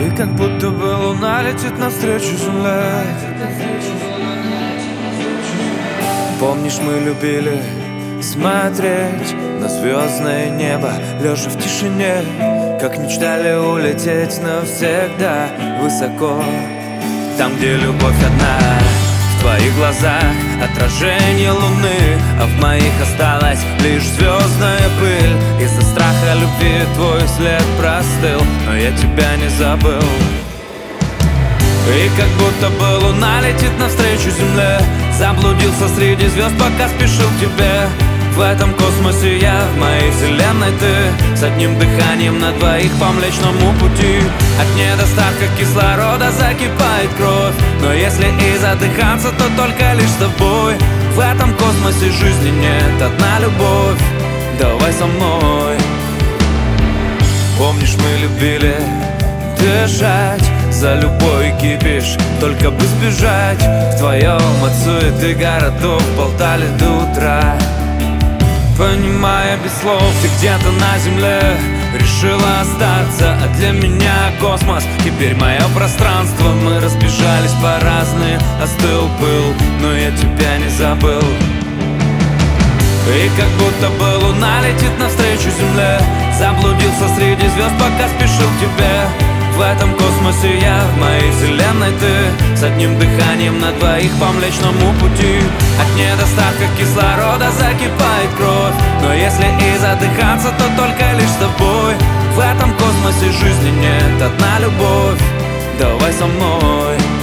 И как будто бы луна летит навстречу земле. Помнишь, мы любили смотреть на звездное небо, лежа в тишине, как мечтали улететь навсегда высоко. Там, где любовь одна, в твоих глазах отражение луны, а в моих осталась лишь звездная пыль. Из-за страха любви твой след простыл, но я тебя не забыл. И как будто бы луна летит навстречу земле. Заблудился среди звезд, пока спешил к тебе. В этом космосе я, в моей вселенной ты. С одним дыханием на двоих по Млечному пути. От недостатка кислорода закипает кровь, но если и задыхаться, то только лишь с тобой. В этом космосе жизни нет, одна любовь. Давай со мной. Помнишь, мы любили дышать за любой кипиш, только бы сбежать в твоем от суеты городов. Болтали до утра, понимая без слов, ты где-то на земле решила остаться. А для меня космос теперь мое пространство. Мы разбежались по разные, остыл пыл, но я тебя не забыл. И как будто бы луна летит навстречу земле. Заблудился среди звезд, пока спешил к тебе. В этом космосе я, в моей вселенной ты. С одним дыханием на двоих по Млечному пути. От недостатка кислорода закипает кровь, но если и задыхаться, то только лишь с тобой. В этом космосе жизни нет, одна любовь. Давай со мной.